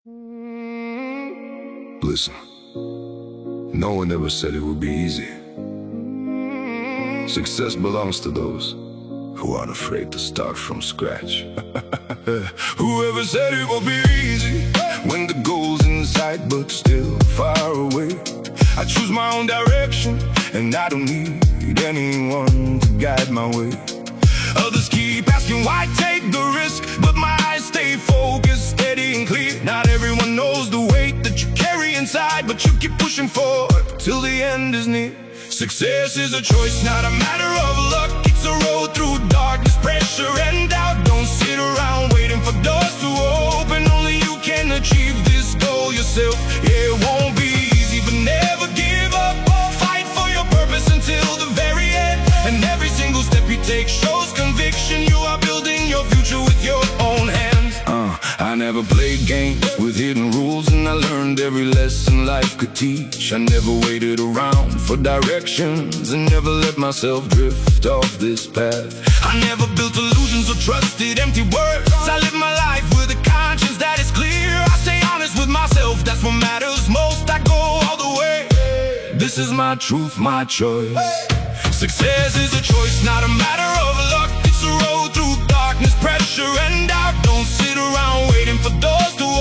Listen, no one ever said it would be easy. Success belongs to those who aren't afraid to start from scratch. Whoever said it would be easy when the goal's in sight but still far away? I choose my own direction and I don't need anyone to guide my way. Others keep asking why take the risk, but my eyes stay focused, steady and clear. Not everyone knows the weight that you carry inside, but you keep pushing forward till the end is near. Success is a choice, not a matter of luck. It's a road through darkness, pressure and doubt. Don't sit around waiting for doors to open. Only you can achieve this goal yourself. Yeah, it won't be easy, but never give up. Fight for your purpose until the very end. And every single step you take shows conviction. You are building your future with your own hands. I never played games with hidden rules, and I learned every lesson life could teach. I never waited around for directions and never let myself drift off this path. I never built illusions or trusted empty words. I live my life with a conscience that is clear. I stay honest with myself, that's what matters most. I go all the way. This is my truth, my choice. Success is a choice, not a matter of luck. It's a road through darkness, pressure and doubt. Don't sit around waiting for doors to